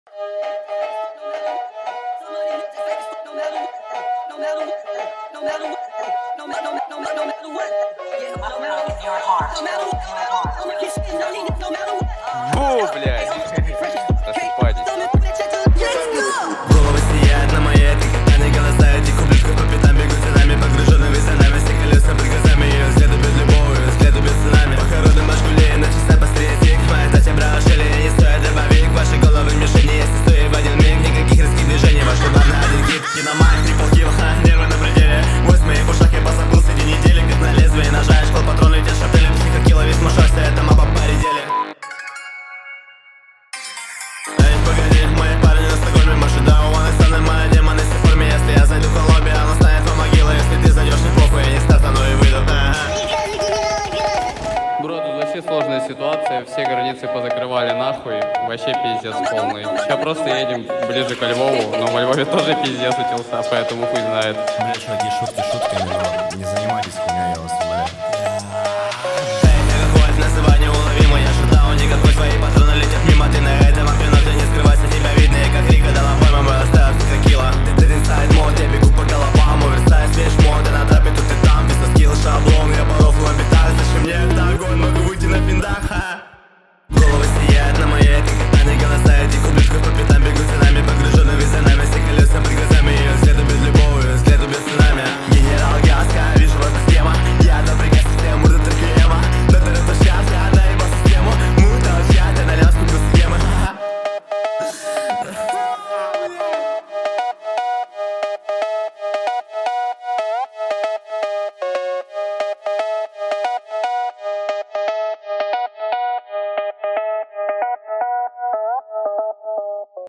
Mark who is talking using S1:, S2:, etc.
S1: Бу, блядь. Просыпайтесь.
S2: Головы сияют на моей, ты когда не голоса. Эти кубличка по пятам бегут за нами, погруженными за нами. Все колеса под глазами, ее взгляды без любого, ее взгляды без цунами. Похороны машгулей, на часах быстрее тик. Моя тача брала шили, не стоит добавить. Ваши головы мишени, если стоит в один миг. Никаких резких движений, ваш удар на один гид. Киномаг, трипл килл, нервы на пределе. Бой в моих ушах, я позабыл среди недели. Как на лезвие ножа, я школ патроны, летят шапелем. Психокилла, весь мушашься, это маба поредели. Эй, погоди, мои парни на Стокгольме, может, да, у вас станы мои демоны в форме. Если я зайду в лобби, она станет вам могила. Если ты зайдешь, не похуй, я не стартану и выйду.
S3: Бро, тут вообще сложная ситуация, все границы позакрывали нахуй, вообще пиздец полный. Сейчас просто едем ближе ко Львову, но во Львове тоже пиздец начался, поэтому хуй знает.
S2: Блять, чуваки, шутки шутками, но не занимайтесь хуйней, я вас